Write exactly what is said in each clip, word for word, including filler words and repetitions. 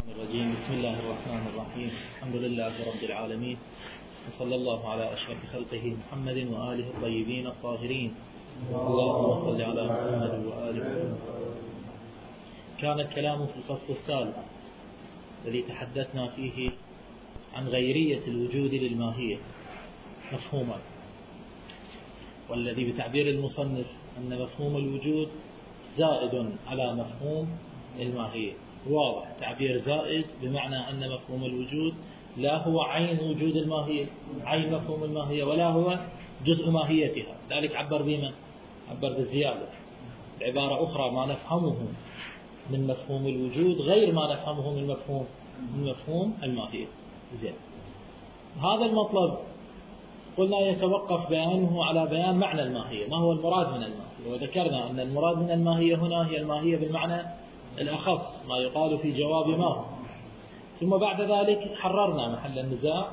الرجيم. بسم الله الرحمن الرحيم. الحمد لله رب العالمين، وصلى الله على أشرف خلقه محمد وآله الطيبين الطاهرين. اللهم صل على محمد وآله. كان الكلام في الفصل الثالث الذي تحدثنا فيه عن غيرية الوجود للماهية مفهوما، والذي بتعبير المصنف أن مفهوم الوجود زائد على مفهوم الماهية. واضح، تعبير زائد بمعنى أن مفهوم الوجود لا هو عين وجود الماهية، عين مفهوم الماهية، ولا هو جزء ماهيتها. ذلك عبر بما عبر بالزيادة. بعبارة أخرى، ما نفهمه من مفهوم الوجود غير ما نفهمه من مفهوم من مفهوم الماهية. زين، هذا المطلب قلنا يتوقف بيانه على بيان معنى الماهية، ما هو المراد من الماهية، وذكرنا أن المراد من الماهية هنا هي الماهية بالمعنى الأخص، ما يقال في جواب ما. ثم بعد ذلك حررنا محل النزاع،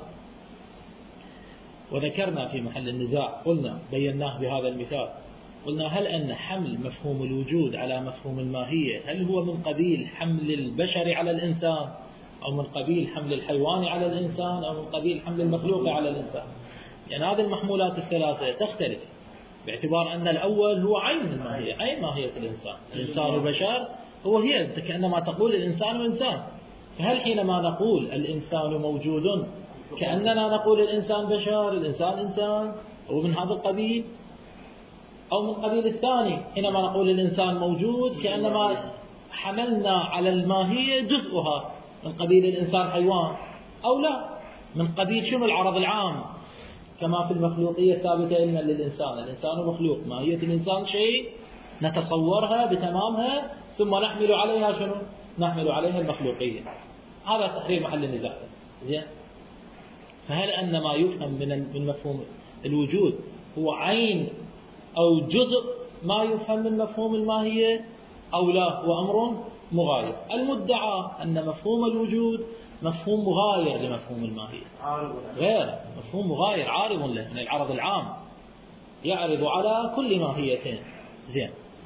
وذكرنا في محل النزاع قلنا بيناه بهذا المثال. قلنا هل أن حمل مفهوم الوجود على مفهوم الماهية هل هو من قبيل حمل البشر على الإنسان، أو من قبيل حمل الحيوان على الإنسان، أو من قبيل حمل المخلوق على الإنسان؟ يعني هذه المحمولات الثلاثة تختلف، باعتبار أن الأول هو عين الماهية، عين ماهية الإنسان. الإنسان البشر هو هي كأنما تقول الإنسان إنسان. فهل حينما نقول الإنسان موجود كأننا نقول الإنسان بشر، الإنسان إنسان، هو من هذا القبيل؟ أو من قبيل الثاني، حينما نقول الإنسان موجود كأنما حملنا على الماهية جزءها، من قبيل الإنسان حيوان، أو لا، من قبيل شنو العرض العام، كما في المخلوقية الثابتة إلنا للإنسان. الإنسان مخلوق، ماهية الإنسان شيء نتصورها بتمامها، ثم نحمل عليها شنو؟ نحمل عليها المخلوقية. هذا تحرير محل النزاع. زين، فهل أن ما يفهم من من مفهوم الوجود هو عين أو جزء ما يفهم من مفهوم الماهية، أو لا هو أمر مغاير؟ المدعى أن مفهوم الوجود مفهوم مغاير لمفهوم الماهية، غير مفهوم مغاير عارض له من العرض العام، يعرض على كل ماهيتين. زين،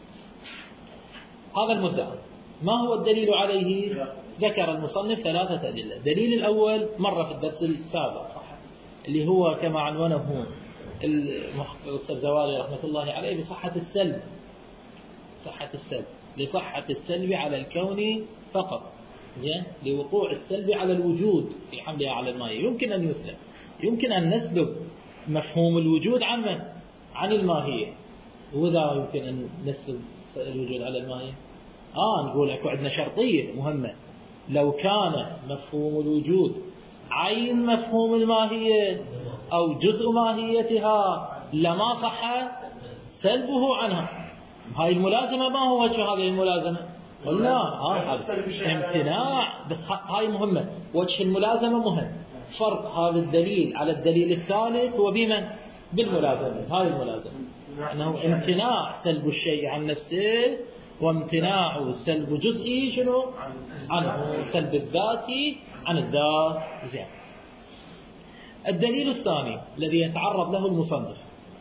هذا المدعى. ما هو الدليل عليه؟ ذكر المصنف ثلاثة أدلة. الدليل الأول مر في الدرس السابق، اللي هو كما عنونه الأستاذ زوالي رحمة الله عليه بصحة السلب، صحة السلب، لصحة السلب على الكون فقط. زين، لوقوع السلب على الوجود في حملها على الماهية. يمكن أن يسلب، يمكن أن نسلب مفهوم الوجود عن من؟ عن الماهية. وإذا يمكن أن نسلب الوجود على الماهية، آه نقول أكو عندنا شرطية مهمة: لو كان مفهوم الوجود عين مفهوم الماهية أو جزء ماهيتها لما صح سلبه عنها. هاي الملازمة. ما هو وجه هذه الملازمة؟ قلنا آه امتناع، بس هاي مهمة، وجه الملازمة مهم. فرق هذا الدليل على الدليل الثالث هو بمن؟ بالملازمة. هاي الملازمة أنه امتناع سلب الشيء عن نفسه، وامتناع سلب جزئي شنو؟ عنه، سلب الذاتي عن الذات. زين، الدليل الثاني الذي يتعرض له المصنف،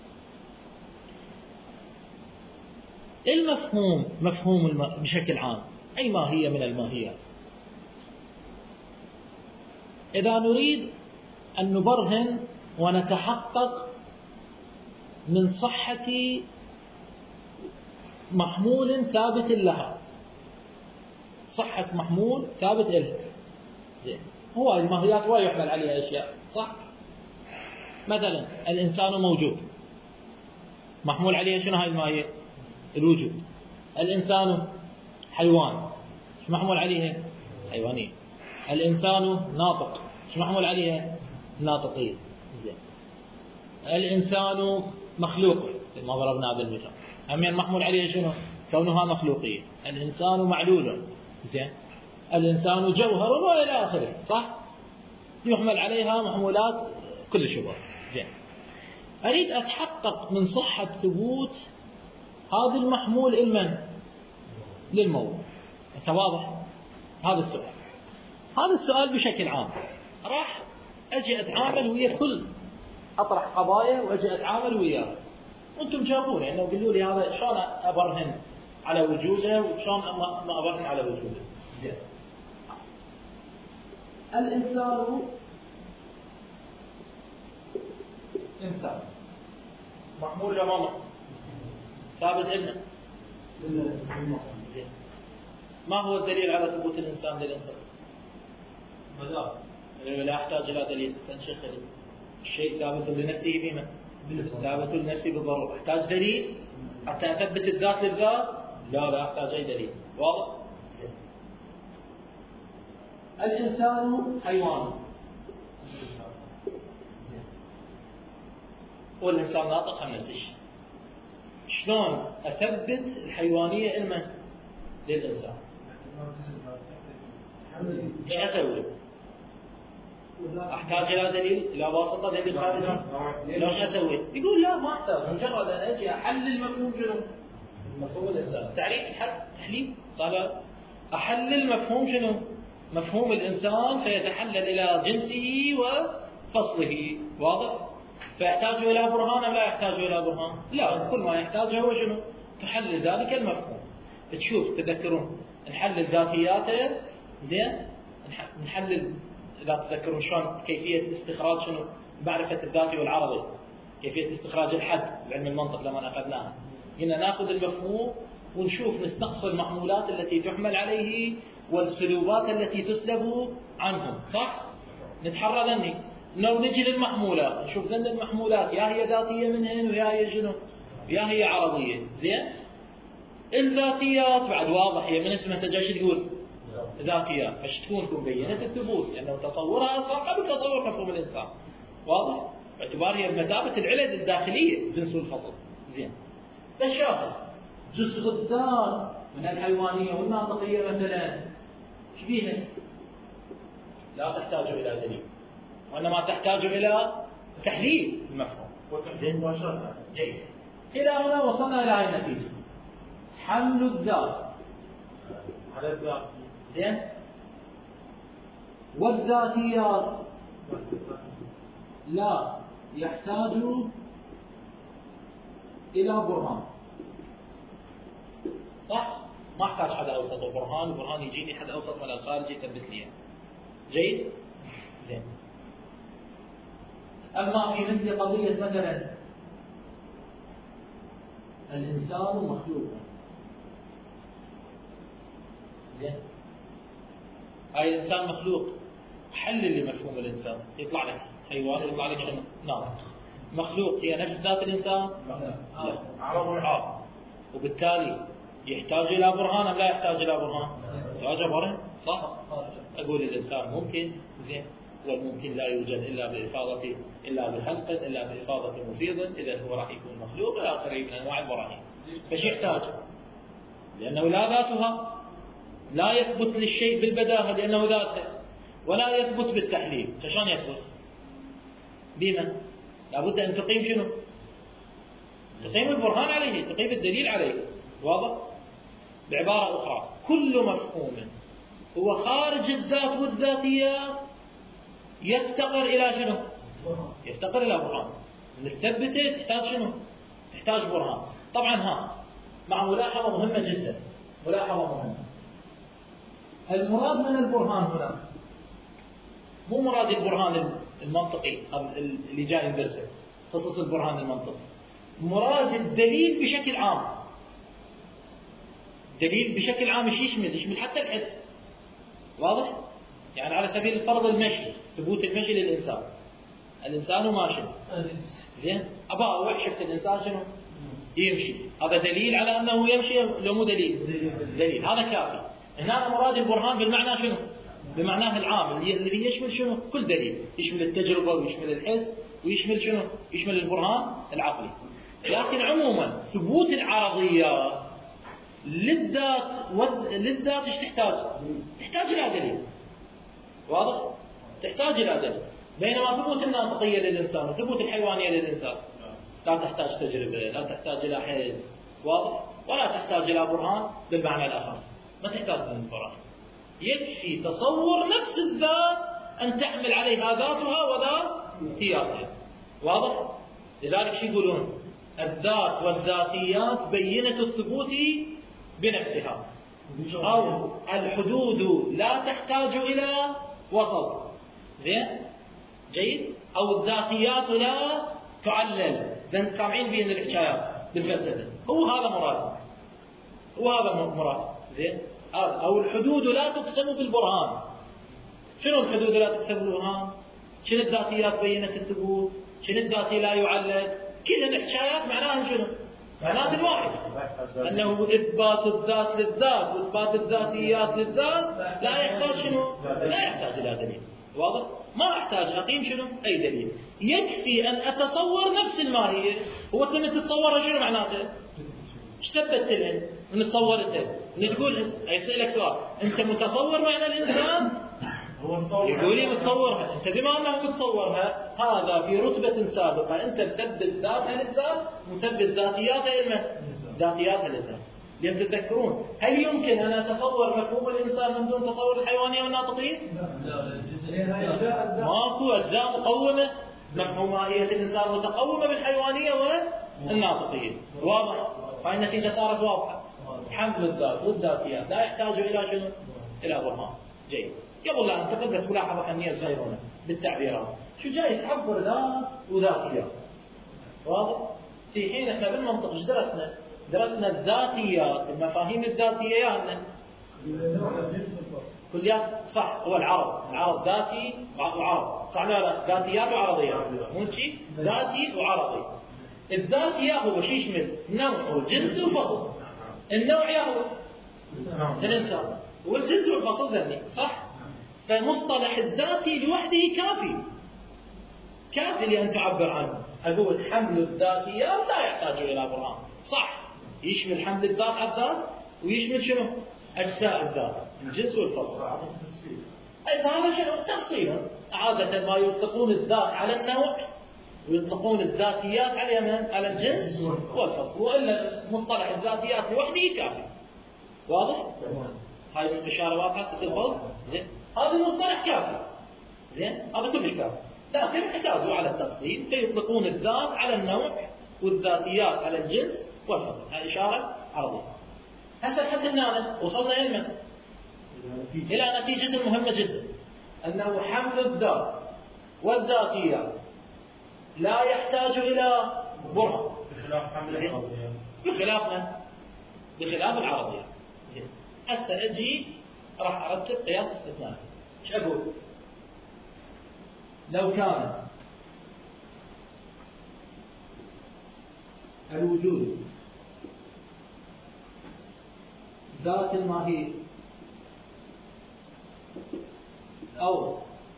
المفهوم مفهوم الم... بشكل عام، أي ماهية من الماهيات. إذا نريد أن نبرهن ونتحقق من صحة محمول ثابت لها، صحة محمول ثابت لها. زين، هو الماهيات ولا يحمل عليها أشياء، صح؟ مثلا الإنسان موجود، محمول عليها شنو هاي الماهية؟ الوجود. الإنسان حيوان، شو محمول عليها؟ حيوانية. الإنسان ناطق، شو محمول عليها؟ ناطقية. زين، الإنسان مخلوق ما ضربنا هذا المثال، أمين محمول عليه شنو؟ كونها مخلوقية. الإنسان معلول. زين، الإنسان جوهر وإلى آخره، صح؟ يحمل عليها محمولات كل شبه. زين، أريد أتحقق من صحة ثبوت هذا المحمول المن؟ للموضوع. واضح هذا السؤال. هذا السؤال بشكل عام راح أجي أتعامل ويا كل أطرح قضايا، وأجي أتعامل وياها، وأنتم جاوبوني أنه قلوا لي هذا شلون أبرهن على وجوده، وشلون ما أبرهن على وجوده. زين، الإنسان إنسان محمول ولا ما محمول؟ ثابت لنا. ما هو الدليل على ثبوت الإنسان للإنسان؟ مدار. لا أحتاج إلى دليل. شيخ الشيء ثابت لنفسه بما ثابت لنفسه بالضرورة. أحتاج دليل حتى أثبت الذات للذات؟ لا لا أحتاج أي دليل. واضح؟ الإنسان حيوان والإنسان ناطق عن نفس الشيء. شلون أثبت الحيوانية إلمن للإنسان؟ إيش أسوي؟ أحتاج إلى دليل، إلى واسطة دليل خارجي؟ لو إيش أسوي؟ يقول لا ما أحتاج، مجرد أن أجي أحلل مفهوم شنو؟ مفهوم الإنسان. تعريف الحد تحليل صار أحلل مفهوم شنو؟ مفهوم الإنسان فيتحلل إلى جنسه وفصله. واضح؟ فيحتاج إلى برهان أم لا يحتاج إلى برهان؟ لا، كل ما يحتاجه هو شنو؟ تحلل ذلك المفهوم. تشوف تذكرون نحلل ذاتياته زين؟ نحلل إذا تذكرون شلون كيفية استخراج شنو؟ معرفة الذاتي والعرضي، كيفية استخراج الحد بعلم المنطق لما أخذناها. هنا نأخذ المفهوم ونشوف نستقصي المحمولات التي تحمل عليه والسلوبات التي تسلب عنهم، صح؟ نتحرى ذني لو نجي للمحمولات نشوف ذن المحمولات يا هي ذاتية منهن ويا هي شنو؟ يا هي عرضية. زين؟ الذاتيات بعد واضح هي من اسمها انت جاي تقول ذاتيات، فش تكون مبينة الثبوت لأنه تصورها أصلا قبل تصور مفهوم الإنسان. واضح؟ باعتبار هي بمثابة العلل الداخلية جنس والفصل. زين؟ الشاهد جزء الذات من الحيوانية والناطقية مثلا ايش بيها؟ لا تحتاج إلى دليل، وإنما تحتاج إلى تحليل المفهوم. زين؟ مباشرة. جيد. إلى هنا وصلنا إلى هذه النتيجة. حمل الذات على الذات. زين؟ والذاتيات لا يحتاج إلى برهان. صح؟ ما احتاج حد أوسط البرهان، البرهان يجيني حد أوسط من الخارج يثبت لي. جيد؟ زين. أما في مثل قضية مثلا الإنسان مخلوق. زين؟ هاي الإنسان مخلوق، حلل لمفهوم الإنسان يطلع لك حيوان ويطلع لك شنو؟ ناطق. مخلوق هي نفس ذات الإنسان؟ لا. عرض وعرض. وبالتالي يحتاج إلى برهان أم لا يحتاج إلى برهان؟ يحتاج برهان، صح؟ أقول الإنسان ممكن. زين؟ والممكن لا يوجد إلا بإفاضة إلا بخلق إلا بإفاضة مفيض، إذا هو راح يكون مخلوق إلى آخره من أنواع البراهين. فش يحتاج؟ لأنه لا ذاتها، لا يثبت للشيء بالبداهة لأنه ذاته، ولا يثبت بالتحليل. فشان يثبت؟ بما لابد أن تقيم شنو؟ تقيم البرهان عليه، تقيم الدليل عليه. واضح؟ بعبارة أخرى كل مفهوم هو خارج الذات والذاتيات يفتقر إلى شنو؟ يفتقر إلى برهان. نثبته تحتاج شنو؟ تحتاج برهان. طبعا ها مع ملاحظة مهمة جدا، ملاحظة مهمة. المراد من البرهان هنا مو مراد البرهان المنطقي اللي جاي ندرسه، خصوص البرهان المنطقي، مراد الدليل بشكل عام. دليل بشكل عام ايش يشمل؟ يشمل حتى الحس. واضح؟ يعني على سبيل الفرض المشي، ثبوت المشي للإنسان. الإنسان ماشي. زين؟ أبا أروح شفت الإنسان شنو؟ يمشي. هذا دليل على أنه يمشي لو مو دليل؟ دليل. هذا كافي. هنا مراد البرهان بالمعنى شنو؟ بمعناه العام اللي يشمل شنو؟ كل دليل. يشمل التجربة ويشمل الحس ويشمل شنو؟ يشمل البرهان العقلي. لكن عموما ثبوت العرضيات للذات للذات ايش تحتاج؟ تحتاج إلى دليل. واضح؟ تحتاج إلى دليل. بينما ثبوت الناطقية للإنسان وثبوت الحيوانية للإنسان لا تحتاج تجربة، لا تحتاج إلى حس. واضح؟ ولا تحتاج إلى برهان بالمعنى الآخر. ما تحتاج للبرهان. يكفي تصور نفس الذات أن تحمل عليها ذاتها وذاتياتها. واضح؟ لذلك شو يقولون؟ الذات والذاتيات بينة الثبوت بنفسها، أو الحدود لا تحتاج إلى وسط. زين جيد. أو الذاتيات لا تعلل، لأن سامعين بين الحكايات بالفلسفة، هو هذا مراد، هو هذا مراد. زين. أو الحدود لا تقسم بالبرهان. شنو الحدود لا تقسم بالبرهان؟ شنو الذاتيات بينت الثبوت؟ شنو الذاتي لا يعلل؟ كل الحكايات معناها شنو؟ معناها الواحد، أنه إثبات الذات للذات وإثبات الذاتيات للذات لا يحتاج شنو؟ لا يحتاج إلى دليل. واضح؟ ما أحتاج أقيم شنو؟ أي دليل. يكفي أن أتصور نفس الماهية. هو كنت تتصورها شنو معناته؟ ايش ثبتت لها؟ من تصورتها. من تقول يسألك سؤال، أنت متصور معنى الإنسان؟ يقول لي متصورها. أنت بما أنه متصورها هذا في رتبة سابقة، أنت مثبت ذاتها للذات مثبت ذاتياتها للمن؟ ذاتياتها للذات. لأن تذكرون هل يمكن أن أتصور مفهوم الإنسان من دون تصور الحيوانية والناطقين؟ ماكو أجزاء مقومة. مفهوم ماهية الإنسان متقومة بالحيوانية والناطقية. واضح؟ فالنتيجة صارت واضحة. حمل الذات والذاتيات لا يحتاج إلى شنو؟ إلى برهان. جيد. قبل لا ننتقل بس ملاحظة فنية صغيرة بالتعبيرات. شو جاي تعبر ذات وذاتيات؟ واضح؟ في حين احنا بالمنطق ايش درسنا؟ درسنا الذاتيات، المفاهيم الذاتية يعني كليات صح. هو العرض، العرض ذاتي وعرض، صح لا لا؟ ذاتيات وعرضيات، مو شيء ذاتي وعرضي. الذاتي هو شيء يشمل نوع وجنس وفصل. النوع هو الإنسان والجنس والفصل ذني، صح؟ فمصطلح الذاتي لوحده كافي، كافي لأن تعبر عنه. أقول حمل الذاتيات لا يحتاج إلى برهان، صح؟ يشمل حمل الذات على الذات ويشمل شنو؟ أجزاء الذات، الجنس والفصل. أي فهذا شنو؟ تفصيلا. عادة ما يطلقون الذات على النوع ويطلقون الذاتيات على من؟ على الجنس والفصل، وإلا مصطلح الذاتيات لوحده كافي. واضح؟ هاي الإشارة واضحة في الفصل؟ زين. هذا المصطلح كافي. زين؟ هذا كلش كافي. لكن احتاجوا على التفصيل فيطلقون الذات على النوع والذاتيات على الجنس والفصل. هاي إشارة عرضية. هسه لحد هنا وصلنا إلى من؟ إلى نتيجة مهمة جدا، أنه حمل الذات والذاتيات لا يحتاج إلى برهان بخلاف حمل العرضية. بخلاف من؟ بخلاف العرضية. زين. هسه أجي راح أرتب قياس استثنائي. إيش أقول؟ لو كان الوجود ذات الماهية أو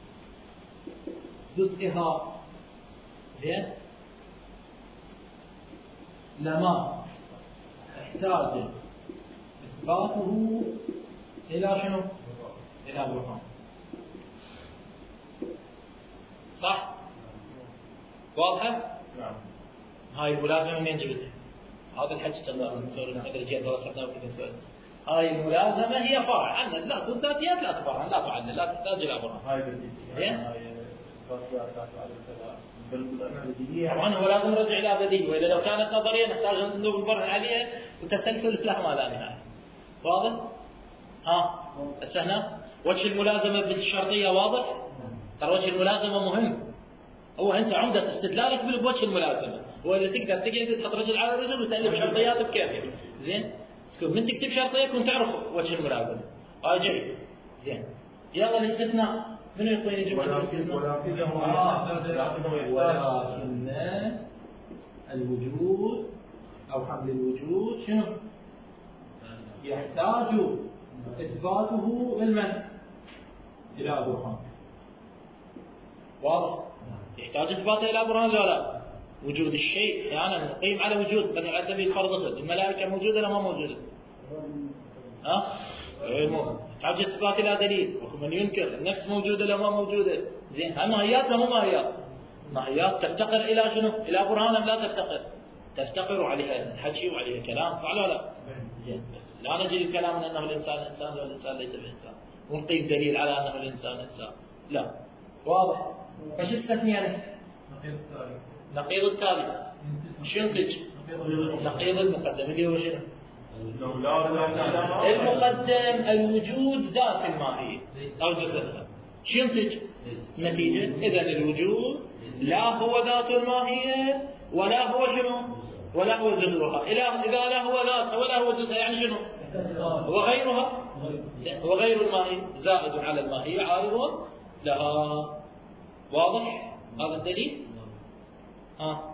جزئها زين لما احتاج إثباته إلى شنو؟ إلى برهان. صح؟ واضحة؟ نعم. هاي الملازمة منين جبتها؟ هذا الحكي كذا نسوي المدرسيات ولا خدناه في الدكتور. هاي الملازمة هي فرع عن لا الذاتيات لا تفرع لا تعلل لا تحتاج إلى برهان. هاي بدي. زين؟ بالبديهية. طبعا هو لازم نرجع إلى أبدية، وإذا لو كانت نظرية نحتاج أن ندور البرهان عليها وتسلسل لها ما لا نهاية. واضح؟ ها؟ هسه هنا وجه الملازمة بالشرطية واضح؟ ترى وجه الملازمة مهم. هو أنت عمدة استدلالك بوجه الملازمة، هو اللي تقدر تقعد تحط رجل على رجل وتألف شرطيات بكيفك. زين؟ من تكتب شرطية كنت تعرف وجه الملازمة. آه جيد. زين. يلا الاستثناء. من يعطيني جملة الاستثناء؟ ولكن الوجود أو حمل الوجود شنو؟ يحتاج إثباته المن؟ إلى برهان. واضح؟ يحتاج إثباته إلى برهان لا لا؟ وجود الشيء أحيانا يعني نقيم على وجود، مثلا على سبيل الفرض الملائكة موجودة ولا ما موجودة؟ ها؟ إيه مو يحتاج إثبات إلى دليل، ومن ينكر النفس موجودة ولا ما موجودة؟ زين هل ماهيات ولا مو ماهيات؟ ماهيات تفتقر إلى شنو؟ إلى برهان أم لا تفتقر؟ تفتقر عليها حكي وعليها كلام، صح ولا لا؟ زين بس لا نجي الكلام أنه الإنسان إنسان والإنسان ليس بإنسان ونقيم دليل على أنه الإنسان إنسان، لا. واضح؟ فش استثنينا؟ نقيض التالي. نقيض التالي. شو ينتج؟ نقيض المقدم اللي هو شنو؟ المقدم الوجود ذات الماهية أو جزءها. شو ينتج؟ نتيجة. إذا الوجود لا هو ذات الماهية ولا هو شنو؟ ولا هو جزءها. إذا لا هو ذاتها ولا هو جزءها يعني شنو؟ وغيرها وغير الماهية زائد على الماهية عارض لها. واضح هذا الدليل؟ آه.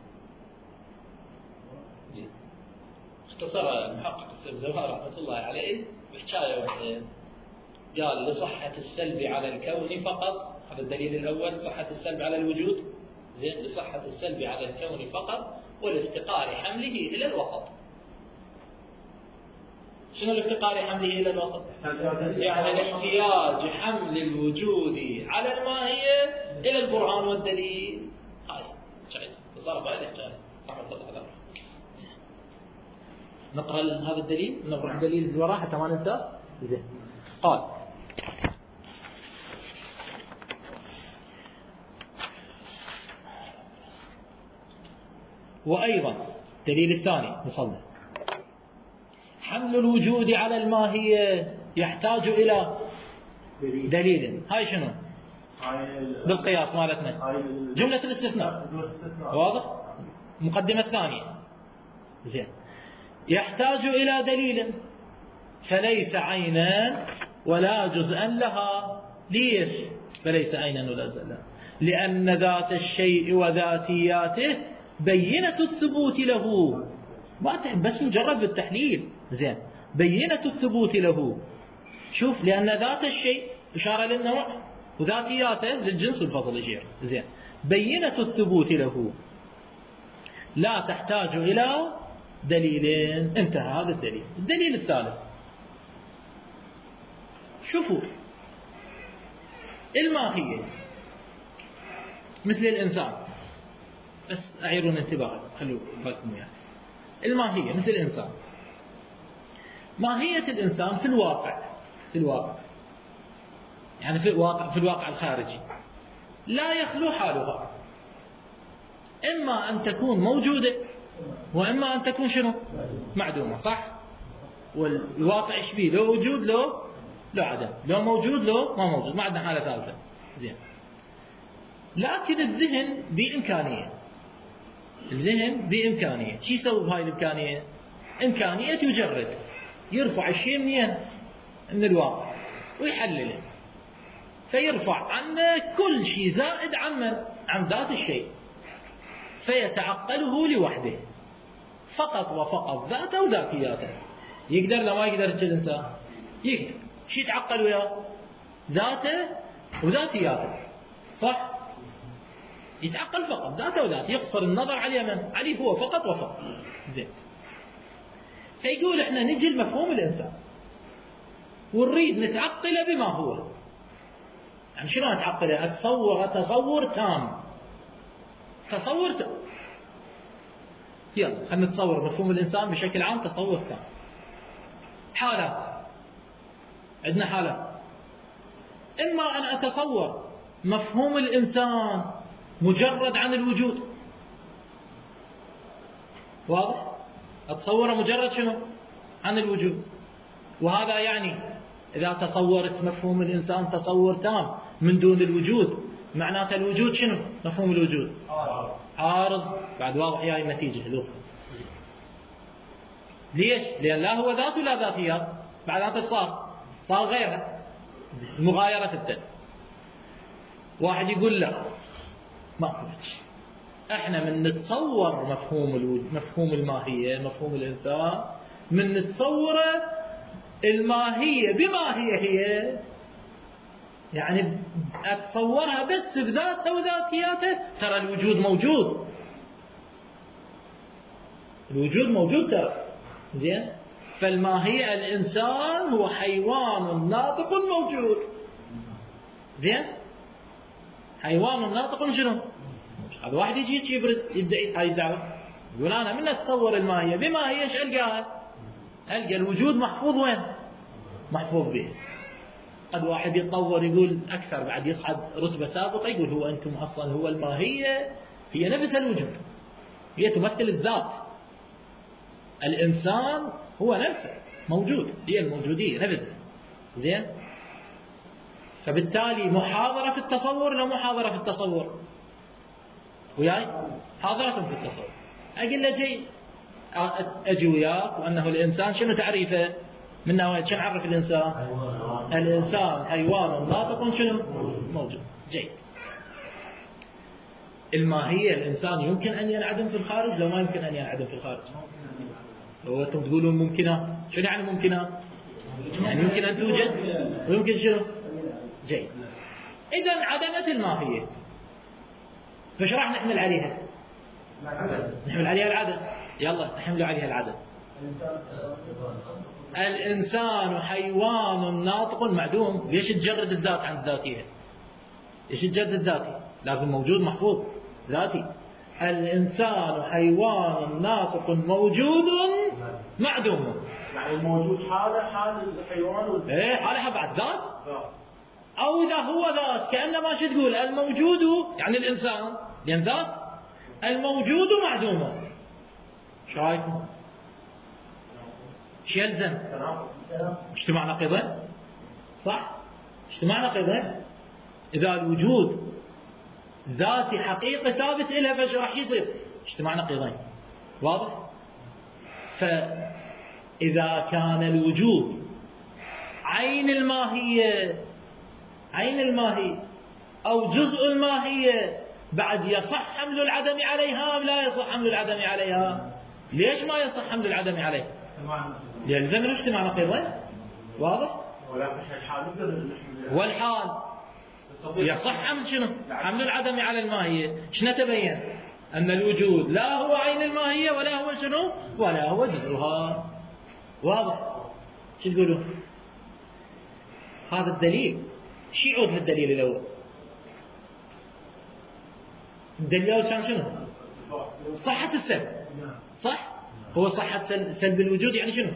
اختصر المحقق السبزوار رحمة الله عليه بحكاية واحدة، قال لصحة السلب على الكون فقط، هذا الدليل الأول صحة السلب على الوجود، زين، لصحة السلب على الكون فقط ولافتقار حمله إلى الوسط. شنو الافتقار حمله إلى الوسط؟ يعني احتياج حمل الوجود على الماهية إلى القرآن والدليل. هاي شايف صار بعد حكاية رحمة الله عليه. نقرأ هذا الدليل، نقرأ الدليل اللي وراه حتى ما ننسى. زين. قال: وأيضا الدليل الثاني نصلي حمل الوجود على الماهية يحتاج إلى دليل. هاي شنو؟ بالقياس مالتنا جملة الاستثناء. واضح؟ مقدمة الثانية. زين. يحتاج إلى دليل فليس عينا ولا جزءا لها. ليش فليس عينا ولا جزءا لها؟ لأن ذات الشيء وذاتياته بينة الثبوت له. ما تحب بس مجرد بالتحليل. زين. بينة الثبوت له. شوف، لأن ذات الشيء إشارة للنوع وذاتياته للجنس والفضل الجير. زين. بينة الثبوت له لا تحتاج إلى دليلين. انتهى هذا الدليل. الدليل الثالث، شوفوا، الماهية مثل الإنسان، بس أعيرون انتباه، خلوا بالكم وياه. الماهية مثل الإنسان. ماهية الإنسان في الواقع في الواقع يعني في الواقع في الواقع الخارجي لا يخلو حالها، إما أن تكون موجودة وإما أن تكون شنو؟ معدومة. صح؟ والواقع إيش بيه؟ لو وجود لو لو عدم، لو موجود لو ما موجود، ما عندنا حالة ثالثة. زين. لكن الذهن بإمكانية الذهن بإمكانية شو يسوي بهاي الإمكانية؟ إمكانية يجرد، يرفع الشيء منين؟ من الواقع ويحلله، فيرفع عنه كل شيء زائد عن من؟ عن ذات الشيء، فيتعقله لوحده فقط وفقط ذاته وذاتياته. يقدر لو ما يقدر الإنسان؟ يقدر. شو يتعقل وياه؟ ذاته وذاتياته. صح؟ يتعقل فقط ذاته وذاته، يقصر النظر عليه من؟ عليه هو فقط وفقط. زين. فيقول احنا نجي لمفهوم الإنسان ونريد نتعقله بما هو. يعني شنو نتعقله؟ أتصور تصور تام تصور تام يلا خلينا نتصور مفهوم الإنسان بشكل عام تصور تام. حالات، عندنا حالات. إما أن أتصور مفهوم الإنسان مجرد عن الوجود. واضح؟ أتصوره مجرد شنو؟ عن الوجود. وهذا يعني إذا تصورت مفهوم الإنسان تصور تام من دون الوجود، معناته الوجود شنو؟ مفهوم الوجود عارض. بعد واضح هاي النتيجة الوصف. ليش؟ لأن لا هو ذات ولا ذاتيات. بعد ذات صار صار غيرها، مغايرة التد. واحد يقول لا ما أقولش، احنا من نتصور مفهوم الوجود، مفهوم الماهية، مفهوم الإنسان، من نتصوره الماهية بما هي هي، يعني أتصورها بس بذاتها وذاتياتها. ترى الوجود موجود، الوجود موجود ترى. زين. فالماهية الإنسان هو حيوان ناطق موجود. زين. حيوان ناطق شنو؟ هذا واحد يجي يبرز يبدأ هاي الدعوة، يقول أنا من أتصور الماهية بما هي، ايش ألقاها؟ ألقى الوجود محفوظ وين؟ محفوظ به. قد واحد يتطور يقول أكثر، بعد يصعد رتبة سابقة يقول هو أنتم أصلا هو الماهية هي نفس الوجود، هي تمثل الذات. الإنسان هو نفسه موجود، هي الموجودية نفسها. زين. فبالتالي محاضرة في التصور لا محاضرة في التصور وياي حاضرة في التصور. أقول له جيد، أجي وياك وأنه الإنسان شنو تعريفه من نوعية شنو عرف الإنسان؟ الإنسان حيوان ناطق شنو موجود. جيد. الماهية الإنسان يمكن أن ينعدم في الخارج لو ما يمكن أن ينعدم في الخارج؟ هو أنتم تقولون ممكنات، شنو يعني ممكنات؟ يعني يمكن أن توجد ويمكن شنو؟ جيد. إذا انعدمت الماهية فش راح نحمل عليها؟ نحمل عليها العدم. يلا نحمل عليها العدم. الإنسان حيوان ناطق معدوم. ليش تجرد الذات عن الذاتية؟ ليش تجرد الذاتي؟ لازم موجود محفوظ ذاتي. الإنسان حيوان ناطق موجود معدوم. يعني الموجود حالة حال الحيوان وال... ايه حالها بعد ذات. أو إذا هو ذات كأنما شو تقول الموجود يعني الإنسان لأن ذات الموجود معدوم. شو رايكم؟ شو يلزم؟ اجتماع نقيضين صح؟ اجتماع نقيضين. إذا الوجود ذاتي حقيقة ثابت إلها فش راح يصير؟ اجتماع نقيضين. واضح؟ فإذا كان الوجود عين الماهية عين الماهية أو جزء الماهية بعد يصح حمل العدم عليها أم لا يصح حمل العدم عليها؟ ليش ما يصح حمل العدم عليها؟ يلزم الاجتماع نقيضين. واضح؟ والحال يصح حمل شنو؟ حمل العدم على الماهية. شنو تبين؟ أن الوجود لا هو عين الماهية ولا هو شنو؟ ولا هو جزءها. واضح؟ شو تقولون؟ هذا الدليل. شو يعود للدليل الأول؟ الدليل الأول كان شنو؟ صحة السلب. صح؟ هو صحة سلب الوجود يعني شنو؟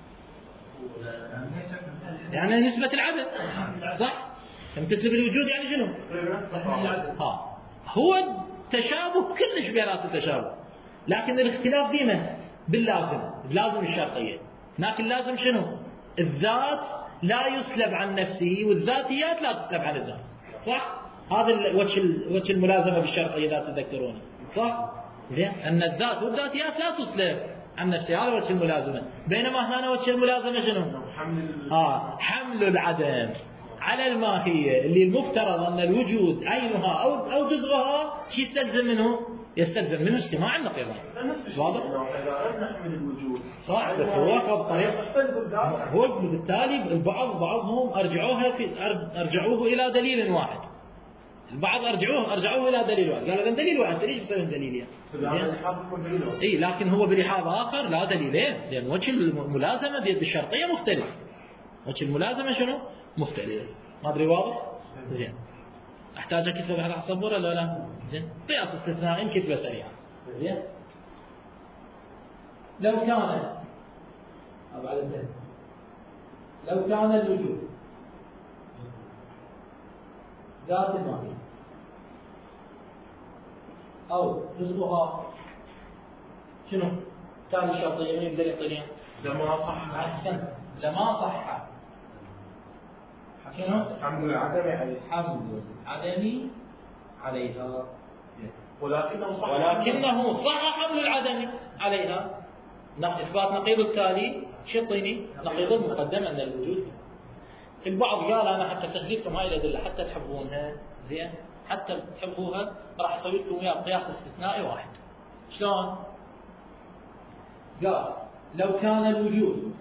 يعني نسبة العدد. صح؟ لم تسلب الوجود يعني شنو؟ ها هو تشابه كلش بينات التشابه، لكن الاختلاف بمن؟ باللازم. اللازم الشرطية. هناك اللازم شنو؟ الذات لا يسلب عن نفسه والذاتيات لا تسلب عن الذات. صح؟ هذا وجه وجه الملازمة بالشرطية إذا تذكرون. صح؟ زين أن الذات والذاتيات لا تسلب عن نفسها. هذا وجه الملازمة. بينما هنا وجه الملازمة شنو؟ آه حمل العدم على الماهية اللي المفترض أن الوجود عينها أو أو جزءها شو يستلزم منه؟ يستلزم منه اجتماع النقيضين. واضح؟ صح. بس هو بطريقة هو بالتالي البعض بعضهم أرجعوها في أرجعوه إلى دليل واحد. البعض أرجعوه أرجعوه إلى دليل واحد. قالوا إذا دليل واحد ليش بيصير دليلين؟ إيه لكن هو بلحاظ آخر لا دليلين لأن وجه الملازمة بالشرطية مختلف. وجه الملازمة شنو؟ مختلف. ما أدري واضح؟ زين. أحتاج كتبة بعد على السبورة ولا لا؟ زين. قياس استثناء كتبة سريعة. زين. لو كان بعد الدين. لو كان الوجود ذات الماهية أو جزءها شنو؟ تالي الشرطية من يقدر يعطيني؟ لما صح. أحسن. لما صح. شنو؟ حمل العدم عليها. حمل العدم عليها. ولكنه صح. ولكنه صح حمل العدم عليها. إثبات نقيض التالي شطيني نقيض المقدم أن الوجود. البعض قال أنا حتى تسليكم هاي الأدلة حتى تحفظونها زين حتى تحفظوها راح أسوي لكم وياه قياس استثنائي واحد. شلون؟ قال لو كان الوجود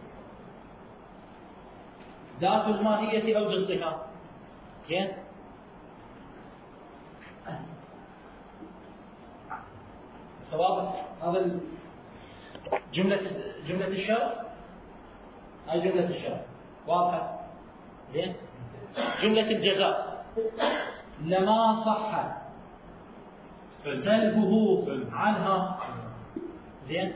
ذات الماهية أو جزئها زين صواب هذا جملة جملة الشرط. هاي جملة الشرط واضحة زين. جملة الجزاء لما صح سلبه عنها زين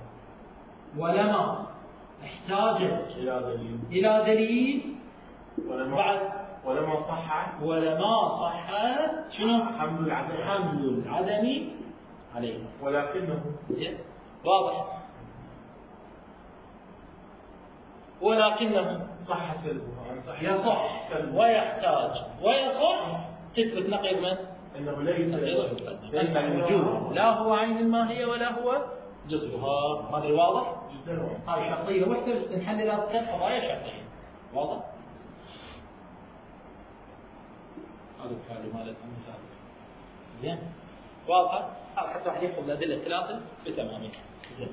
ولما احتاج إلى دليل إلى دليل ولما بعد ولما صح ولما صح شنو؟ حمل العدم حمل العدم عليه. ولكنه زين واضح. ولكنه صح سلبها صح يصح ويحتاج ويصح، تثبت نقيض من؟ انه ليس أن الوجود لا هو عين الماهية ولا هو جزءها. ما ادري واضح؟ جدا واضح. هاي شرطية وحدة بس تنحل إلى ارتكاب قضايا شرطية. واضح؟ هذا الكلام مالتها مثال. زين؟ واضحة؟ هذا حتى راح يحفظ الأدلة الثلاثة بتمامها. زين.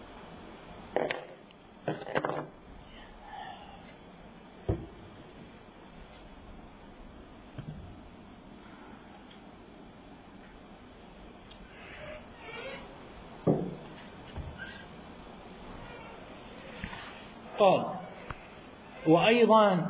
قال: وأيضا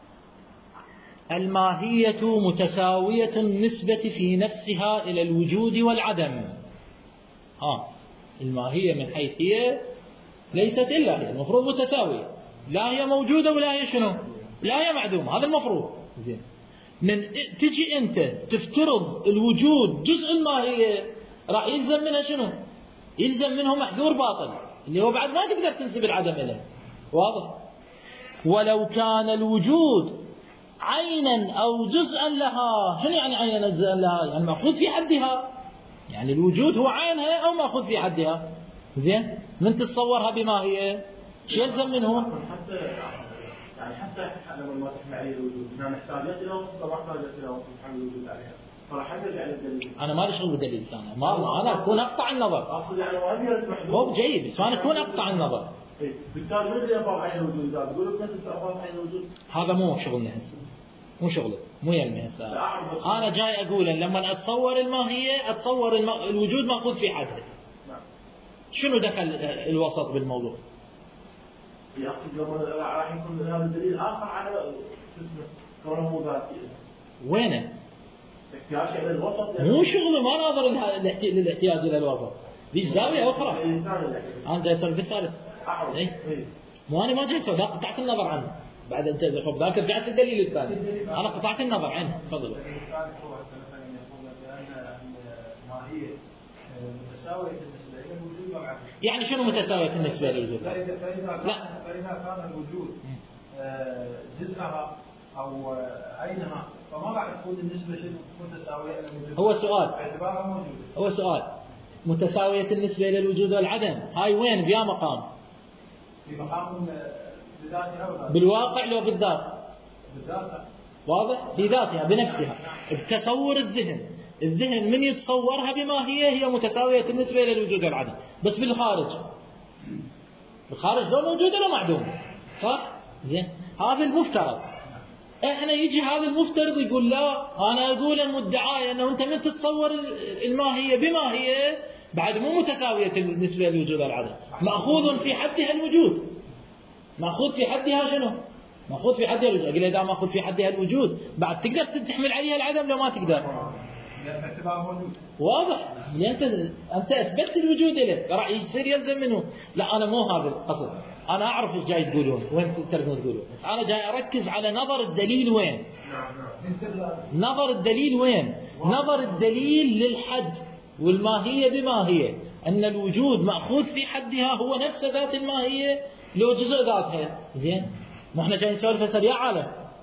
الماهية متساوية النسبة في نفسها إلى الوجود والعدم. ها الماهية من حيث هي ليست إلا هي، المفروض متساوية، لا هي موجودة ولا هي شنو؟ لا هي معدومة، هذا المفروض. زين. من تجي أنت تفترض الوجود جزء الماهية، راح يلزم منها شنو؟ يلزم منه محذور باطل اللي هو بعد ما تقدر تنسب العدم إليه. واضح؟ ولو كان الوجود عينا أو جزءا لها. شنو يعني عينا أو جزءا لها؟ يعني مأخوذ في حدها، يعني الوجود هو عينها أو مأخوذ في حدها. زين؟ من تتصورها بما هي شو يلزم منه؟ حتى يعني حتى لما ما تحمل عليه الوجود هنا نحتاج إلى وصف ما نحتاج إلى وصف حمل الوجود عليها، فراح نرجع للدليل. أنا ما لي شغل بالدليل ثاني، ما أنا أكون أقطع النظر. أصل يعني ما أبي محدود. مو جيد بس أنا أكون أقطع النظر. إيه بالتالي من اللي أفهم عين الوجود؟ إذا تقول لك نفس أفهم عين الوجود. هذا مو شغلنا هسه، مو شغله، مو يلمي هسه. أنا جاي أقول لما أتصور الماهية أتصور الم... الوجود مأخوذ في حده. شنو دخل الوسط بالموضوع؟ يقصد لما راح يكون هذا الدليل آخر على اسمه كونه مو ذاتي. وينه؟ احتياج إلى الوسط. يعني مو شغله، ما ناظر للاحتياج إلى الوسط. في زاوية أخرى. أنا جاي أسولف بالثالث. إيه؟ مو أنا ما جاي أسولف، قطعت النظر عنه. بعد أنت خب ذاك رجعت الدليل الثاني. أنا قطعت النظر عنه. تفضل. يعني شنو متساوية بالنسبة للوجود؟ فإذا فإذا فإذا كان الوجود جزءها أو عينها فما راح تكون النسبة شنو متساوية إلى الوجود. هو سؤال. اعتبارها موجودة. هو سؤال. متساوية النسبة إلى الوجود والعدم. هاي وين بيا مقام؟ في مقام بذاتها ولا؟ بالواقع لو بالذات؟ بالذات. واضح؟ بذاتها بنفسها. بتصور الذهن. الذهن من يتصورها بما هي هي متساوية النسبة إلى الوجود والعدم. بس بالخارج. بالخارج لو موجودة لو معدوم. صح؟ زين. هذا المفترض. احنا يجي هذا المفترض يقول لا، انا اقول المدعاة انه انت من تتصور الماهية بما هي بعد مو متساوية النسبة للوجود والعدم، مأخوذ في حدها الوجود. مأخوذ في حدها شنو؟ مأخوذ في حدها الوجود. اقول اذا مأخوذ في حدها الوجود بعد تقدر تحمل عليها العدم لو ما تقدر. اعتبار موجود. واضح؟ انت انت اثبتت الوجود له، راح يصير يلزم منه. لا انا مو هذا القصد. أنا أعرف إيش جاي تقولون، وين تقدرون تقولون، بس أنا جاي أركز على نظر الدليل وين. نظر الدليل وين؟ نظر الدليل للحد والماهية بما هي، أن الوجود مأخوذ في حدها هو نفس ذات الماهية لو جزء ذاتها. زين؟ ما إحنا جاي نسولف هسه يا عالم.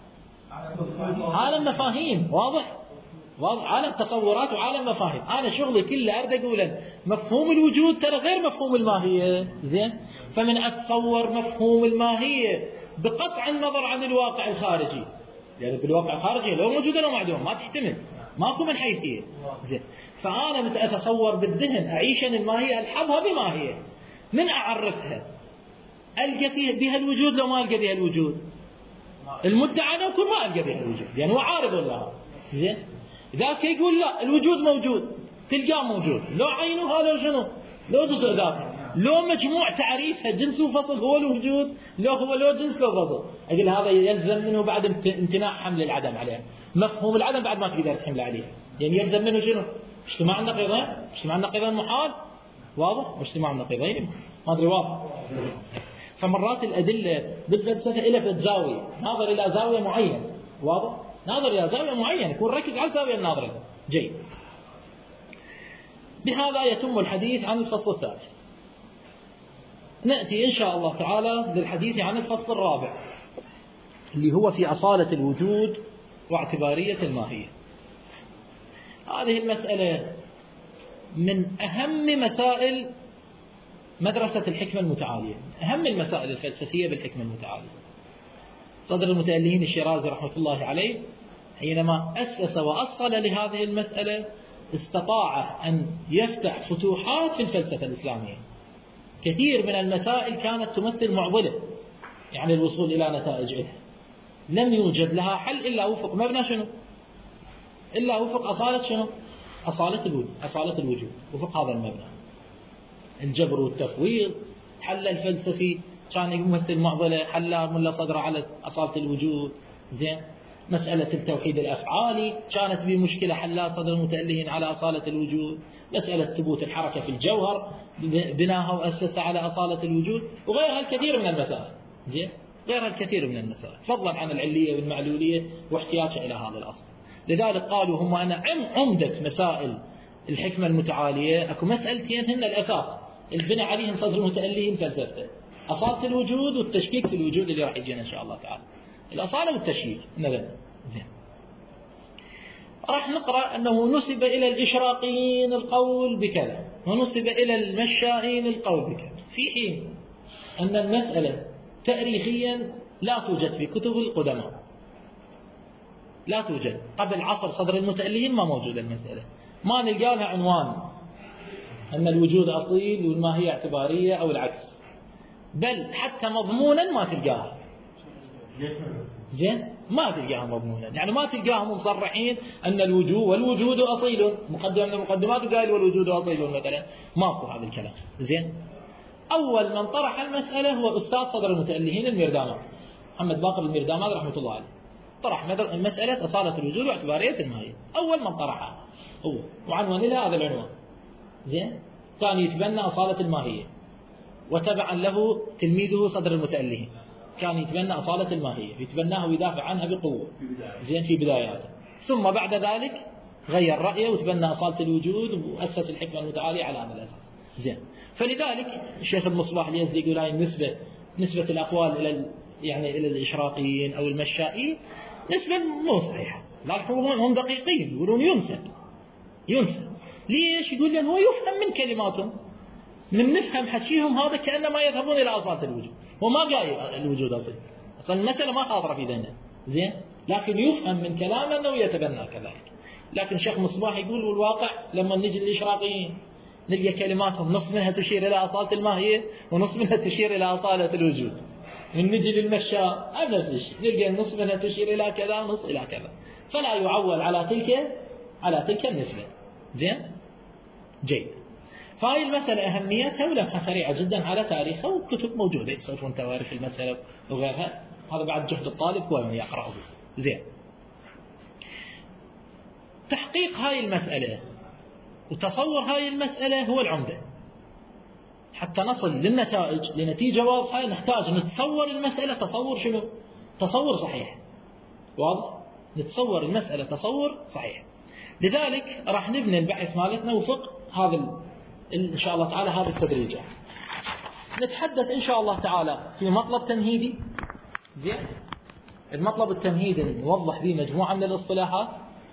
عالم مفاهيم، واضح؟ واضح؟ عالم تصورات وعالم مفاهيم. أنا شغلي كله أرد أقول مفهوم الوجود ترى غير مفهوم الماهية. زين؟ فمن أتصور مفهوم الماهية بقطع النظر عن الواقع الخارجي، يعني بالواقع الخارجي لو موجودة لو معدوم ما تحتمل، ماكو من حيثية. زين؟ فأنا متأتصور بالذهن أعيش الماهية ألحظها بماهية، من أعرفها ألقى فيها بها الوجود لو ما ألقى بها الوجود. المدعى لو كل ما ألقى بها الوجود يعني هو عارض ولا. زين؟ ذاك يقول لا الوجود موجود، تلقاه موجود لو عينه هذا شنو؟ لو جزء ذاته، لو مجموع تعريفها جنس وفصل هو الوجود، لو هو لو جنس لو فصل. أقول هذا يلزم منه بعد امتناع حمل العدم عليه. مفهوم العدم بعد ما تقدر تحمل عليه، يعني يلزم منه شنو؟ اجتماع النقيضين. اجتماع النقيضين محال. واضح؟ اجتماع النقيضين ما أدري واضح. فمرات الأدلة بالفلسفة إلى زاوية، ناظر إلى زاوية معينة. واضح؟ ناظر إلى زاوية معينة، يكون ركز على الزاوية الناظرة. جيد. بهذا يتم الحديث عن الفصل الثالث. نأتي إن شاء الله تعالى للحديث عن الفصل الرابع اللي هو في أصالة الوجود واعتبارية الماهية. هذه المسألة من أهم مسائل مدرسة الحكمة المتعالية، أهم المسائل الفلسفية بالحكمة المتعالية. صدر المتألهين الشيرازي رحمة الله عليه حينما أسس وأصل لهذه المسألة استطاع أن يفتح فتوحات في الفلسفة الإسلامية. كثير من المسائل كانت تمثل معضلة، يعني الوصول إلى نتائج إلها لم يوجد لها حل إلا وفق مبنى شنو؟ إلا وفق أصالة شنو؟ أصالة الوجود، أصالة الوجود وفق هذا المبنى. الجبر والتفويض حل الفلسفي كان يمثل معضلة، حل ملا صدر على أصالة الوجود. زين، مسألة التوحيد الأفعالي كانت بمشكلة حلها صدر المتألهين على أصالة الوجود. مسألة ثبوت الحركة في الجوهر بناها وأسس على أصالة الوجود، وغيرها الكثير من المسائل. زين، غيرها الكثير من المسائل فضلا عن العلية والمعلولية واحتياجها إلى هذا الأصل. لذلك قالوا هم أنا عمدة مسائل الحكمة المتعالية أكو مسألتين هن الأساس اللي بنى عليهم صدر المتألهين فلسفته: أصالة الوجود والتشكيك في الوجود اللي راح يجينا إن شاء الله تعالى. الأصالة والتشكيك نبدأ. زين، راح نقرأ أنه نسب إلى الإشراقيين القول بكذا ونسب إلى المشائين القول بكذا، في حين أن المسألة تاريخيا لا توجد في كتب القدماء، لا توجد قبل عصر صدر المتألهين، ما موجودة المسألة، ما نلقى لها عنوان أن الوجود أصيل والماهية اعتبارية أو العكس، بل حتى مضمونا ما تلقاها. زين، ما تلقاها مضمونا، يعني ما تلقاهم مصرحين أن الوجود والوجود أصيل، مقدم من المقدمات وقال والوجود أصيل مثلا، ماكو هذا الكلام. زين، أول من طرح المسألة هو أستاذ صدر المتألهين الميردامات، محمد باقر الميردامات رحمة الله عليه، طرح مسألة أصالة الوجود واعتبارية الماهية، أول من طرحها هو وعنوان لها هذا العنوان. زين، كان يتبنى أصالة الماهية، وتبعا له تلميذه صدر المتألهين كان يتبنى أصالة الماهية، يتبناها ويدافع عنها بقوة. زين، في بداياته، ثم بعد ذلك غير رأيه وتبنى أصالة الوجود وأسس الحكمة المتعالية على هذا الأساس. زين، فلذلك الشيخ المصباح اليزدي يقول هاي النسبة، نسبة الأقوال إلى يعني إلى الإشراقيين أو المشائين نسبة مو صحيحة، لكن هم دقيقين يقولون ينسب ينسب ليش؟ يقول لأن هو يفهم من كلماتهم، من نفهم حكيهم هذا كأنما يذهبون إلى أصالة الوجود، وما قايل الوجود أصيل، أصلا المسألة ما خاطرة في ذهنه. زين، لكن يفهم من كلامه أنه يتبنى كذلك. لكن شيخ مصباح يقول والواقع لما نجي للإشراقيين نلقى كلماتهم نص منها تشير إلى أصالة الماهية ونص منها تشير إلى أصالة الوجود. من نجي للمشاء نفس الشيء، نلقى النص منها تشير إلى كذا ونص إلى كذا، فلا يعول على تلك على تلك النسبة. زين، جيد. فهي المسألة أهميتها ولمحة سريعة جدا على تاريخها، وكتب موجودة يصرفون تواريخ المسألة وغيرها، هذا بعد جهد الطالب هو من يقرأه. زين، تحقيق هاي المسألة وتصور هاي المسألة هو العمدة. حتى نصل للنتائج لنتيجة واضحة نحتاج نتصور المسألة تصور شنو؟ تصور صحيح. واضح؟ نتصور المسألة تصور صحيح. لذلك راح نبني البحث مالتنا وفق هذا إن شاء الله تعالى هذا التدريج. نتحدث إن شاء الله تعالى في مطلب تمهيدي. زين، المطلب التمهيدي نوضح به مجموعة من الاصطلاحات،